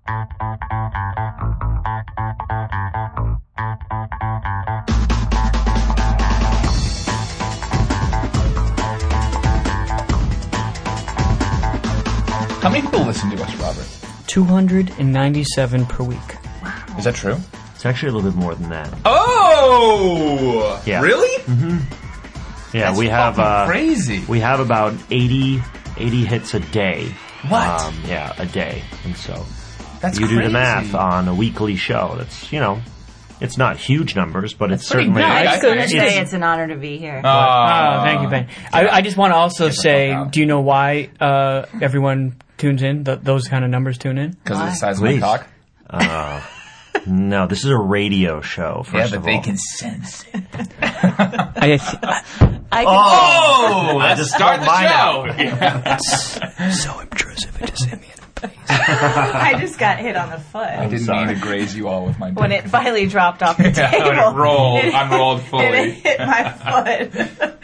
How many people listen to us, Robert? 297 per week. Is that true? It's actually a little bit more than that. Oh! Yeah. Really? Mm-hmm. Yeah, That's we have crazy. We have about 80 hits a day. What? Yeah, a day. And so That's you do crazy. the math on a weekly show. That's, it's not huge numbers, but it's pretty certainly... big. I was going to It's- say it's an honor to be here. Oh, thank you, Ben. I just want to also say, out. do you know why everyone tunes in? Those kind of numbers tune in? Because of the size Please. of my cock? No, this is a radio show, Yeah, first but of they all. can sense it. I can Oh! I Let's just start pulled mine the show! So intrusive, it just hit me in the face. I just got hit on the foot I didn't mean to graze you all with my dick. when it finally dropped off the Yeah, table. when it rolled, unrolled And fully. it hit my foot.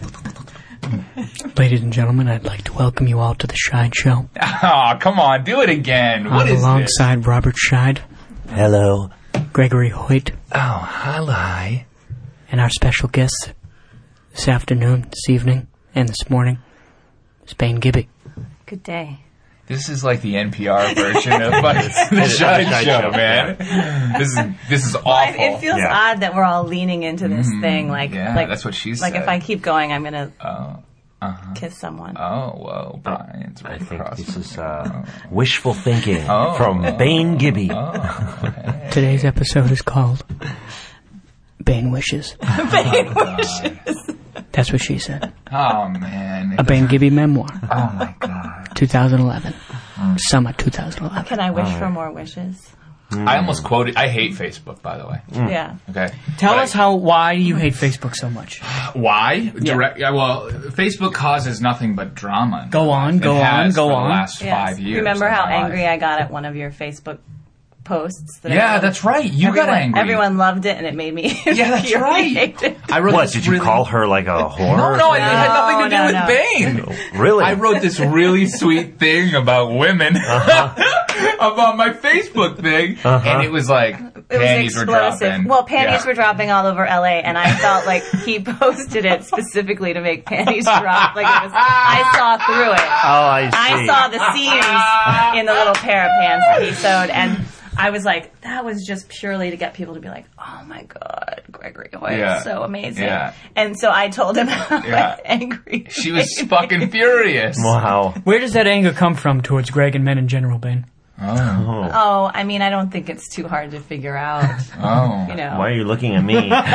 Ladies and gentlemen, I'd like to welcome you all to the Scheid Show. Oh, come on, do it again. What I'm is this? alongside Robert Scheid, Hello. Gregory Hoyt, Oh, hi. and our special guest this afternoon, this evening, and this morning, Spain Gibby. Good day. This is like the NPR version of the Shine Show, man. This is awful. It feels Yeah. odd that we're all leaning into this thing. Like, yeah, like that's what she Like, said. if I keep going, I'm going to kiss someone. Oh, whoa, Brian's I right think across. this is wishful thinking Oh. from Bane Gibby. Today's episode is called Bane Wishes. Bane wishes. That's what she said. Oh, man. A Bane Gibby memoir, Oh, my God. 2011. Summer 2011. Can I wish for more wishes? I almost quoted. I hate Facebook, by the way. Yeah. Okay. Tell But us why do you hate Facebook so much? Why? Well, Facebook causes nothing but drama. Go on, go It has on, go for on. The last Yes. 5 years. Remember of how my life. angry I got at one of your Facebook posts? Yeah, that's right. You got angry. Everyone loved it, and it made me Yeah, that's right. infuriated. I wrote What, this did you really- call her like a whore? No, it had nothing to do No, with no. Bane. Really? I wrote this really sweet thing about women about my Facebook thing, and it was like It was panties were explosive. dropping. Well, panties Yeah. were dropping all over LA, and I felt like he posted it specifically to make panties drop. Like it was, I saw through it. Oh, I see. I saw the seams in the little pair of pants that he sewed, and I was like, that was just purely to get people to be like, oh my God, Gregory Hoyt Yeah. is so amazing. Yeah. And so I told him how Yeah. angry She was fucking furious. Wow. Where does that anger come from towards Greg and men in general, Bane? Oh, I mean, I don't think it's too hard to figure out. Oh. You know. Why are you looking at me?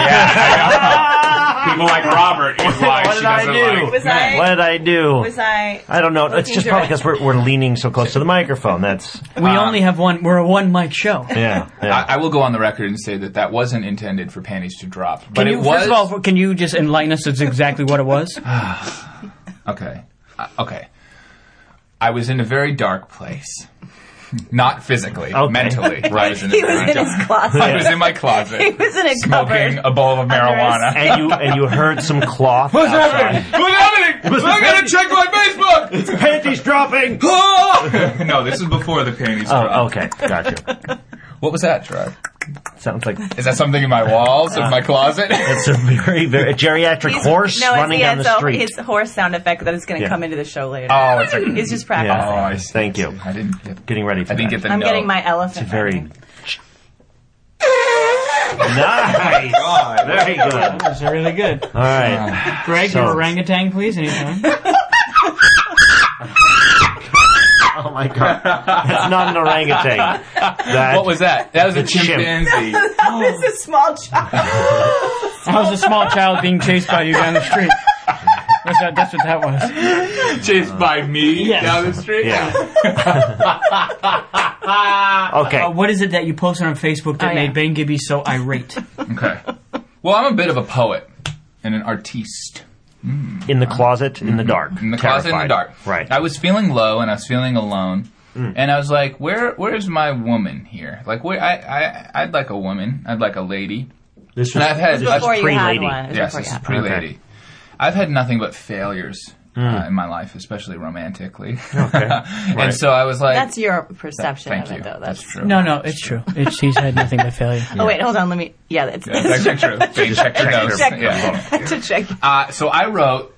People like Robert is why What she did I doesn't do? like Was men. What did I do? Was I? I don't know. It's looking just probably because we're leaning so close to the microphone. That's We only have one. We're a one mic show. yeah. yeah. I will go on the record and say that wasn't intended for panties to drop. But Can you, it was. first of all, can you just enlighten us as exactly what it was? Okay. Okay. I was in a very dark place. Not physically, Okay. mentally. I was in a He was very in dark- his closet. I was in my closet. He was in a smoking cupboard. a bowl of marijuana. and you heard some cloth. What's outside. happening? What's happening? I gotta check my Facebook! Panties dropping. No, this is before the panties Oh, dropped. okay, gotcha. What was that, Gerard? Sounds like Is that something in my walls of my closet? it's a very a geriatric horse running down the street. His horse sound effect that is going to Yeah. come into the show later. Oh, it's like... He's just practicing. Oh, I see. Thank you. I didn't get... Getting ready for I didn't that. get the I'm note. getting my elephant. Very ready. nice. Very good. That's really good. All right. Greg, So- your orangutan, please, anytime. Oh my god. That's not an orangutan. That, What was that? That was a It's chimp. chimpanzee. That was a small child. How's a small child being chased by you down the street? That's what that was. Chased by me Yes. down the street? Yeah. Okay. What is it that you posted on Facebook that Oh, made yeah. Bane Gibby so irate? Okay. Well, I'm a bit of a poet and an artiste. In the closet, in the dark. In the closet, in the Terrified. dark. Right. I was feeling low and I was feeling alone. And I was like, where's my woman here? Like, I'd like a woman. I'd like a lady. This And I've had... Before you had pre-lady. one. It was Yes, before this you is had pre-lady. I've had nothing but failures in my life, especially romantically. Okay. And so I was like, That's your perception thank of you. it, though. That's true. No, it's true. He's had nothing but failure. Oh, wait, hold on. Let me... Yeah, That's actually true. They checked your notes. Yeah. to check. So I wrote,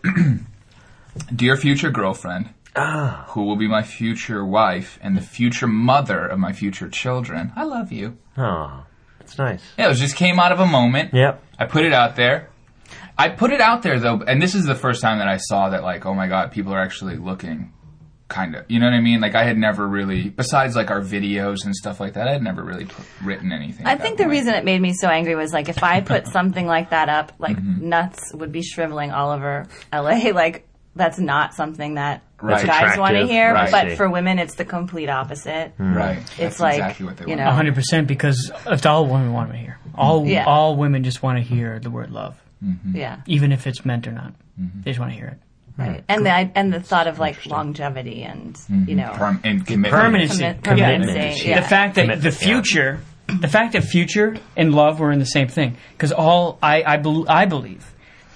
Dear future girlfriend, who will be my future wife and the future mother of my future children, I love you. Oh, that's nice. Yeah, it just came out of a moment. Yep. I put it out there. I put it out there, though, and this is the first time that I saw that, like, oh my God, people are actually looking, kind of. You know what I mean? Like, I had never really, besides, like, our videos and stuff like that, I had never really written anything. I think the reason it made me so angry was, like, if I put something like that up, like, nuts would be shriveling all over LA. Like, that's not something that Right. guys want to Attractive. hear. Right. But for women, it's the complete opposite. Right. It's That's like, exactly what they you want. know. 100% because it's all women want to hear. All women just want to hear the word love, Yeah. even if it's meant or not. They just want to hear it. Right. And the thought of, like, longevity and, you know. And commitment. Permanency. Commitment. Yeah. The fact that the future, future and love were in the same thing. Because I believe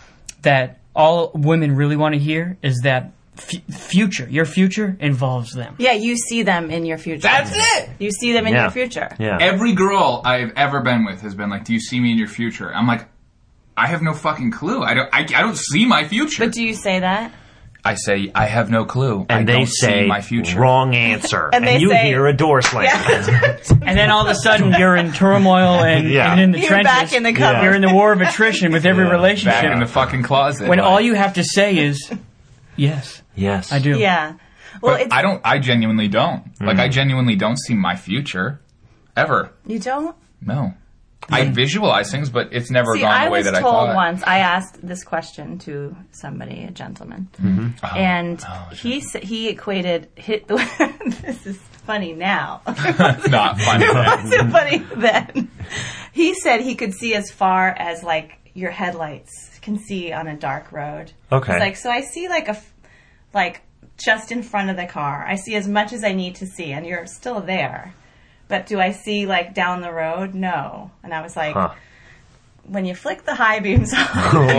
that all women really want to hear is that future. Your future involves them. Yeah, you see them in your future. That's it! You see them in Yeah. your future. Yeah. Every girl I've ever been with has been like, do you see me in your future? I'm like, I have no fucking clue. I don't see my future. But do you say that? I say, I have no clue. I And they don't say, see my future. wrong answer. And they you say- hear a door slam. And then all of a sudden you're in turmoil and in the You're trenches. back in the cupboard. You're in the war of attrition with every relationship. Back in the fucking closet. when Like, all you have to say is, yes, Yes. I do. Yeah. Well, But it's, I genuinely don't. Like, I genuinely don't see my future. Ever. you don't? No. I visualize things, but it's never See, gone I the way was that I told thought. once, I asked this question to somebody, a gentleman, and he equated, this is funny now. Not funny. It wasn't funny then. He said he could see as far as, like, your headlights can see on a dark road. Okay. It's like, so I see, like, just in front of the car. I see as much as I need to see, and you're still there. But do I see, like, down the road? No. And I was like, when you flick the high beams on,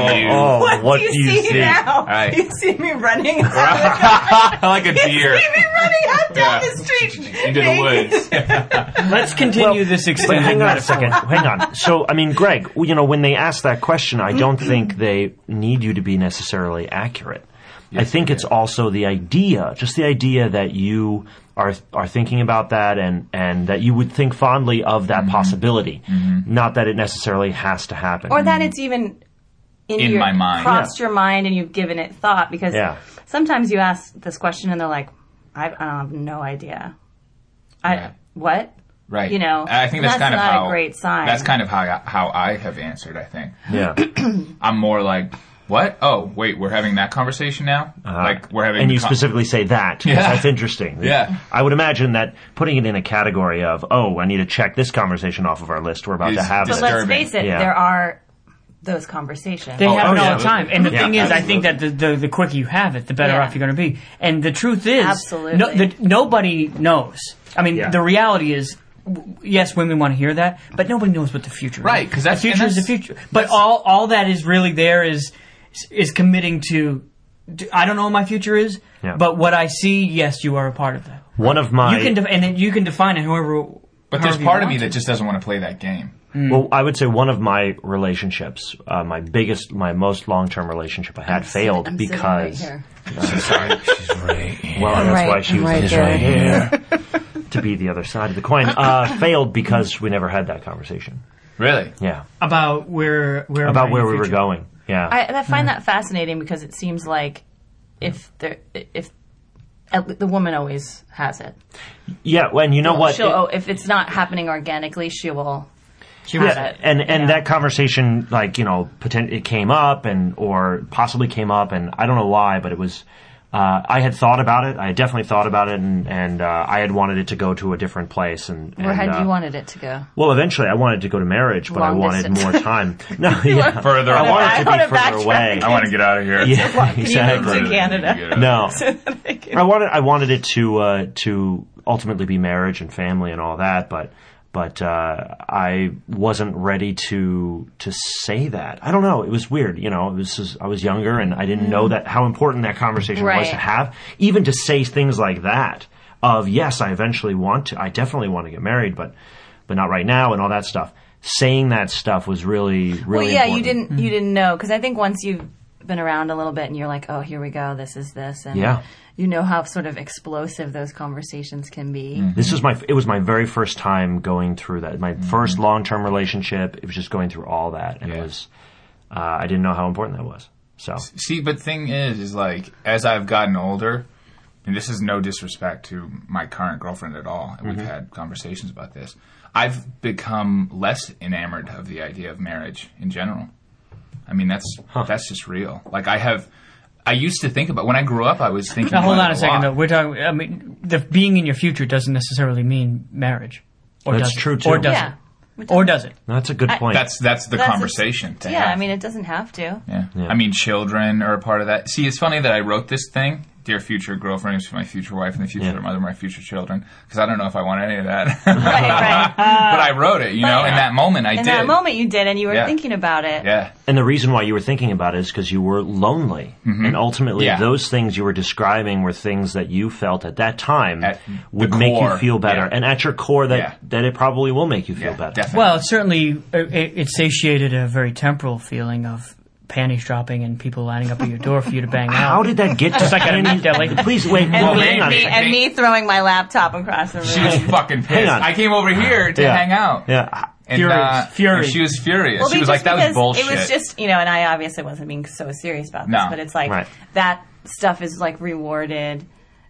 what do you see now? Right. You see me running out of the car. Like a deer. You see me running out down the street. Into the woods. Let's continue this But extended hang on a metaphor. second. Hang on. So, I mean, Greg, you know, when they ask that question, I don't think they need you to be necessarily accurate. I think it's also the idea, just the idea that you are thinking about that and that you would think fondly of that possibility. Not that it necessarily has to happen. Or that it's even In my mind. crossed your mind and you've given it thought. Because Yeah. sometimes you ask this question and they're like, I have no idea. Yeah. What? Right. You know, And I think that's kind of not how a great sign. That's kind of how I have answered, I think. Yeah. I'm more like, what? Oh, wait, we're having that conversation now? Like, we're having And the you specifically say that. 'Cause Yeah. That's interesting. Yeah. I would imagine that putting it in a category of, I need to check this conversation off of our list. We're about to Is have But this. let's disturbing. face it, Yeah. there are those conversations. They happen yeah. all the time. And the Yeah, thing is, I think absolutely. that the quicker you have it, the better Yeah. off you're going to be. And the truth is, Absolutely. nobody knows. I mean, Yeah. the reality is, yes, women want to hear that, but nobody knows what the future Right, is. 'cause that's- the future and is the that's- future. But all that is really there is committing to, I don't know what my future is, Yeah. but what I see, yes, you are a part of that. One of my... You can and then you can define it however. But there's however you part of want me to. that just doesn't want to play that game. Well, I would say one of my relationships, my most long-term relationship I had failed I'm because... sitting right Sorry, she's right here. Well, that's why she was right this there. right here. To be the other side of the coin. Failed because we never had that conversation. Really? Yeah. About where About am I where in the we were future? going. Yeah. I find that fascinating because it seems like if the woman always has it. Yeah, and you know what? If it's not happening organically, she will have Yeah, it. and that conversation, like, you know, it came up or possibly came up, and I don't know why, but it was. I had thought about it. I had definitely thought about it, and I had wanted it to go to a different place. Where had you wanted it to go? Well, eventually, I wanted to go to marriage, but I Long wanted distance. more time. No, yeah, Further I away. wanted I to wanna be further backtrack. away. I want to get out of here. Yeah, You exactly. moved to Canada. No, I wanted it to ultimately be marriage and family and all that, but But I wasn't ready to say that. I don't know. It was weird. You know, I was younger and I didn't know that how important that conversation was to have. Even to say things like that of, yes, I definitely want to get married, but not right now and all that stuff. Saying that stuff was really, really important. You didn't know. Because I think once you've been around a little bit and you're like, oh, here we go, this is this. And you know how sort of explosive those conversations can be. Mm-hmm. It was my very first time going through that. My first long-term relationship. It was just going through all that, and it was. I didn't know how important that was. So see, but thing is like as I've gotten older, and this is no disrespect to my current girlfriend at all, and we've had conversations about this. I've become less enamored of the idea of marriage in general. I mean, that's just real. Like I used to think about when I grew up. I was thinking. Now hold on a lot. second, though. We're talking. I mean, the being in your future doesn't necessarily mean marriage. Or that's does true it? too. Or does it? Or does it? That's a good point. That's the conversation. To have. I mean, it doesn't have to. Yeah. I mean, children are a part of that. See, it's funny that I wrote this thing. Dear future girlfriend, my future wife, and the future mother of my future children. Because I don't know if I want any of that. Right. But I wrote it, you know, in that moment I did. In that moment you did, and you were thinking about it. Yeah. And the reason why you were thinking about it is because you were lonely. Mm-hmm. And ultimately, those things you were describing were things that you felt at that time would make you feel better. And at your core, that it probably will make you feel better. Definitely. Well, it certainly it satiated a very temporal feeling of panties dropping and people lining up at your door for you to bang out. How did that get to just like at a meat deli? Please wait. And me throwing my laptop across the room. She was fucking pissed. I came over here to hang out. Yeah. And, furious. She was furious. Well, she was like, that was bullshit. It was just, and I obviously wasn't being so serious about this, but it's like that stuff is like rewarded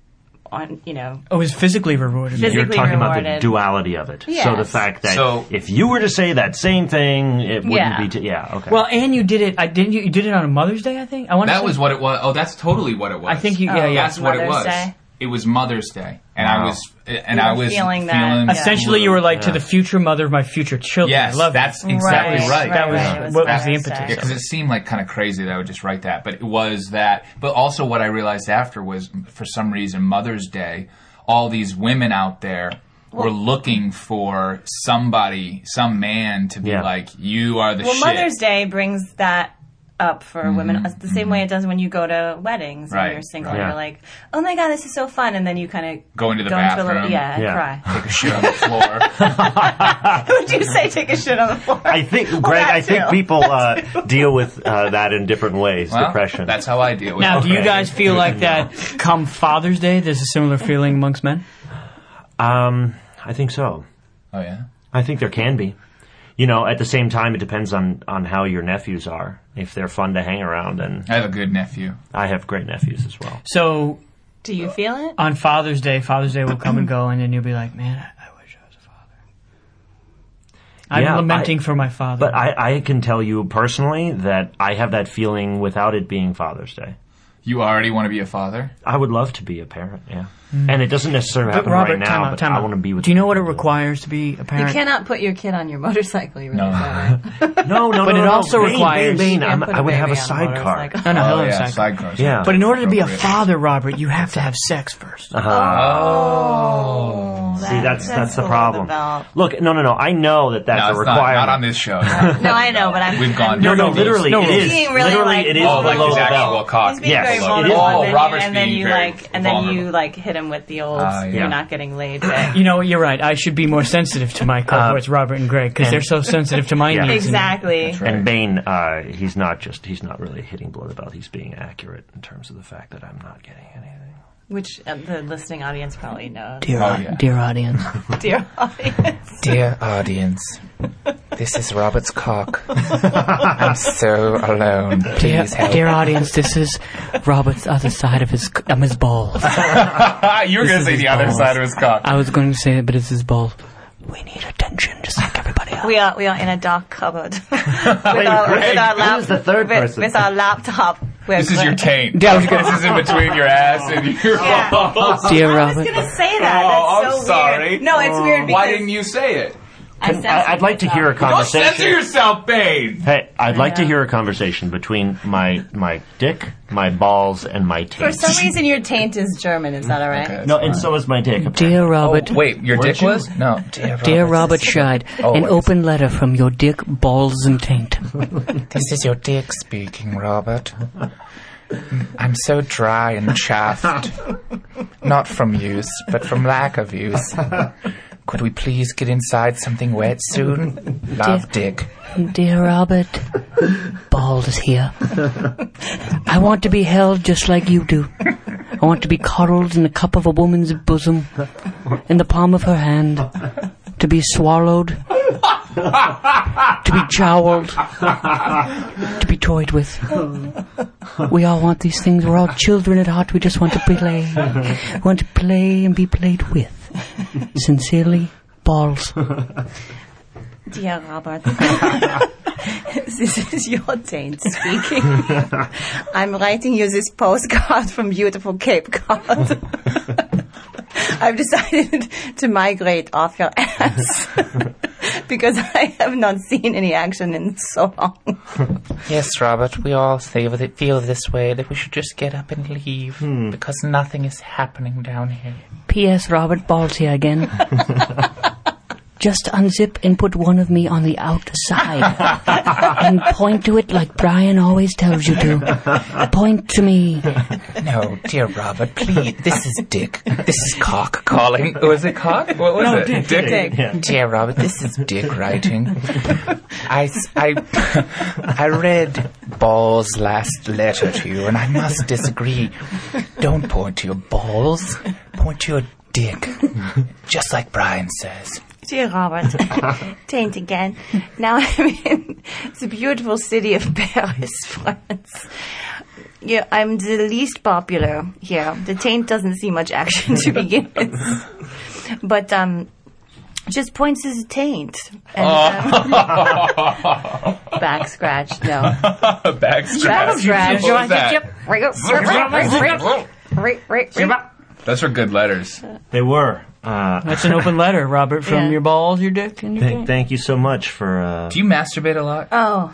on, It was physically rewarded. You're talking about the duality of it. Yes. So the fact that if you were to say that same thing, it wouldn't be... okay. Well, and you did it... You did it on a Mother's Day, I think? That was what it was. Oh, that's totally what it was. I think you... That's what it was. Day? It was Mother's Day. And I was feeling that. Essentially, you were like, to the future mother of my future children. Yes, I love that's exactly right. That was what was the impetus. Because it seemed like kind of crazy that I would just write that. But it was that. But also what I realized after was, for some reason, Mother's Day, all these women out there were looking for somebody, some man to be like, you are the shit. Well, Mother's Day brings that up for women the same way it does when you go to weddings and you're single and you're like, oh my God, this is so fun, and then you kind of go into the bathroom and cry. Take a shit on the floor. Would you say take a shit on the floor? I think, Greg, think people deal with that in different ways. Depression. That's how I deal with it. Now, do you guys feel like that come Father's Day, there's a similar feeling amongst men? I think so. Oh, yeah? I think there can be. At the same time, it depends on how your nephews are. If they're fun to hang around. And I have a good nephew. I have great nephews as well. So, do you feel it? On Father's Day will come and go, and then you'll be like, man, I wish I was a father. I'm lamenting for my father. But I can tell you personally that I have that feeling without it being Father's Day. You already want to be a father? I would love to be a parent, And it doesn't necessarily happen right now, but I want to be with Do you know what it requires to be a parent? You cannot put your kid on your motorcycle. You realize that, right? No. But it also requires... I would have a sidecar. Sidecars. Yeah. But in order to be a father, Robert, you have to have sex first. See, that's the problem. Look, no. I know that's a requirement. Not on this show. No, I know, but we've gone. No, literally, it is. Literally, it is below the belt. Yes, it is. Robert's and then being you very hit him with the old "you're not getting laid." You're right. I should be more sensitive to my cohorts, Robert and Greg, because they're so sensitive to my needs. Exactly. And Bane, he's not really hitting below the belt. He's being accurate in terms of the fact that I'm not getting anything. Which the listening audience probably knows. Dear audience. Dear audience. Dear audience. This is Robert's cock. I'm so alone. Please help. Dear audience, this is Robert's other side of his balls. You were going to say the other side of his cock. I was going to say it, but it's his balls. We need attention, just like everybody else. We are in a dark cupboard with the third person? With our laptop. This is your taint. Yeah, this is in between your ass and your balls. Dear I Robert. was going to say that. That's so I'm sorry. weird. No, it's weird because... Why didn't you say it? I'd like to hear a Don't censor conversation. yourself, Bane! Hey, I'd like to hear a conversation between my dick, my balls, and my taint. For some reason, your taint is German. Is that all right? Okay. No, and so is my dick. Dear Robert, Wait, your dick was? No. dear Robert Scheid, an Always. open letter from your dick, balls, and taint. This is your dick speaking, Robert. I'm so dry and chaffed. Not from use, but from lack of use. Could we please get inside something wet soon? Love, Dick. Dear Robert, balls is here. I want to be held just like you do. I want to be coddled in the cup of a woman's bosom, in the palm of her hand, to be swallowed, to be jowled, to be toyed with. We all want these things. We're all children at heart. We just want to play. We want to play and be played with. Sincerely, balls. Dear Robert, this is your taint speaking. I'm writing you this postcard from beautiful Cape Cod. I've decided to migrate off your ass because I have not seen any action in so long. Yes, Robert, we all feel this way, that we should just get up and leave, because nothing is happening down here. P.S. Robert, balls here again. Just unzip and put one of me on the outside. And point to it like Brian always tells you to. Point to me. No, dear Robert, please. This is Dick. This is Cock calling. Was it Cock? What was it? Dick. Yeah. Dear Robert, this is Dick writing. I read Ball's last letter to you, and I must disagree. Don't point to your balls. Point to your dick. Just like Brian says. Dear Robert, taint again. Now I'm in the beautiful city of Paris, France. Yeah, I'm the least popular here. The taint doesn't see much action to begin with. But, just points as a taint. And, back scratch, no. Back scratch. Back scratch. What was that? Those are good letters. They were. That's an open letter, Robert, from Yeah. your balls, your dick, and your taint. Thank you so much for. Do you masturbate a lot? Oh,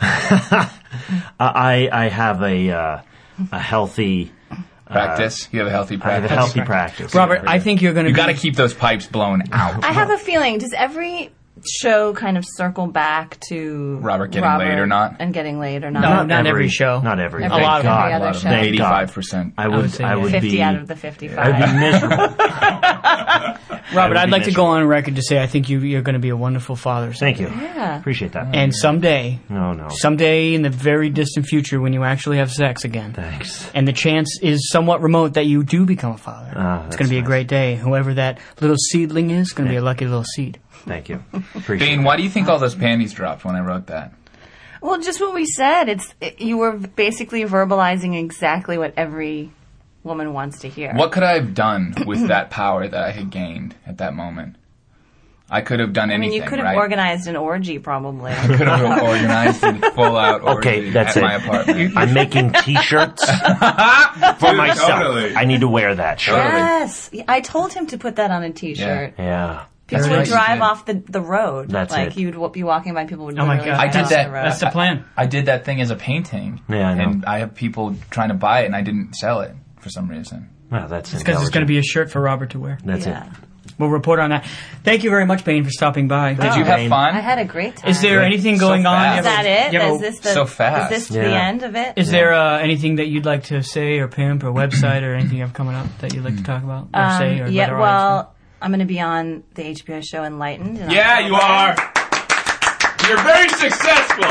I have a healthy Practice? You have a healthy I have practice? a healthy practice. Robert, I think you're going to You got to keep those pipes blown out. I have a feeling, does every show kind of circle back to Robert getting laid or not? And getting laid or not? No, not every show. Not every. Every- Thank a lot of God. every other show. Thank God. 85%. I would would. say, I yeah. would 50 be. out of the 55. I'd be miserable. Robert, I I'd would like be to go on record to say I think you're going to be a wonderful father. Thank you. Yeah. Appreciate that. And someday, No. someday in the very distant future when you actually have sex again, Thanks. and the chance is somewhat remote that you do become a father, it's going to be a nice. great day. Whoever that little seedling is going to be a lucky little seed. Thank you. Appreciate Bane, it. why do you think all those panties dropped when I wrote that? Well, just what we said. You were basically verbalizing exactly what every woman wants to hear. What could I have done with that power that I had gained at that moment? I could have done I mean, anything, you could have right? organized an orgy, probably. I could have organized a full-out orgy Okay, that's at it. my apartment. I'm making T-shirts for myself. Totally. I need to wear that shirt. Yes, I told him to put that on a T-shirt. Yeah. People That's would right, you drive did. off the road. That's like it. you'd be walking by, people would. Oh my literally God. drive I did off that. the road. That's the plan. I did that thing as a painting. Yeah, I know. And I have people trying to buy it, and I didn't sell it for some reason. Well, that's It's because it's going to be a shirt for Robert to wear. That's Yeah. it. We'll report on that. Thank you very much, Bane, for stopping by. Did you have Bane. fun? I had a great time. Is there anything So going on? fast. You Is have a- that it? you have a- Is this the So fast. Is this Yeah. the end of it? Is there anything that you'd like to say or pimp or website or anything you have coming up that you'd like to talk about or say or yeah. let our audience know? Well, I'm going to be on the HBO show Enlightened. in Yeah, October. you are. You're very successful.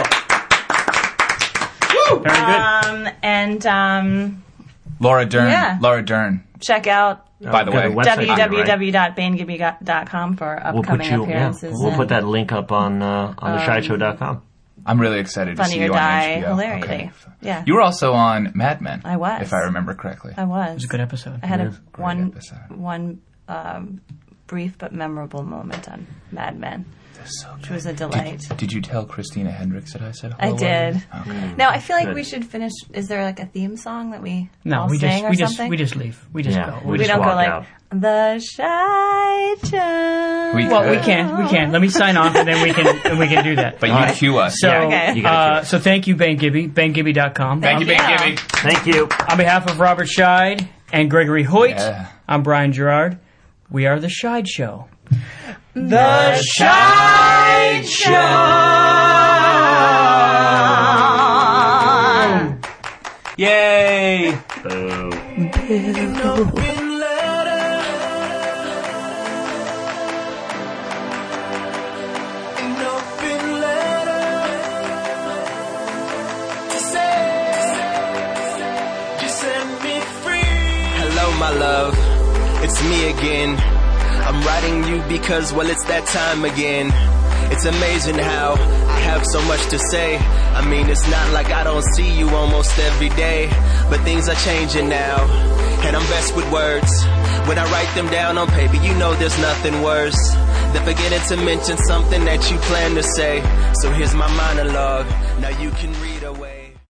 Woo! Very good. And Laura Dern. Yeah. Laura Dern. check out By the Got a way, website, right? www.banegibby.com for We'll upcoming put you. appearances. We'll and put that link up on theshyshow.com. I'm really excited to Funny see or you Die on HBO. hilarity. Okay. Yeah. You were also on Mad Men. I was. if I remember correctly. I was. It was a good episode. I had Great episode. one brief but memorable moment on Mad Men. So which was a delight. Did you tell Christina Hendricks that I said hello? I did. Okay. Now I feel like we should finish. Is there like a theme song that we all we sing or something? we just leave. We just go. We We don't go walk like out. the Shy Child. We Well, we can. Let me sign off, and then we can do that. But you cue us. So, Okay. You gotta cue so thank you, Ben Gibby, BenGibby.com. Thank you, Ben Yeah. Gibby. Thank you. On behalf of Robert Scheid and Gregory Hoyt, Yeah. I'm Brian Gerard. We are The Scheid Show. The Scheid Show! Yay! Boo. Hello, my love, it's me again. I'm writing you because, well, it's that time again. It's amazing how I have so much to say. I mean, it's not like I don't see you almost every day, but things are changing now, and I'm best with words. When I write them down on paper, you know there's nothing worse than forgetting to mention something that you plan to say. So here's my monologue, now you can read away.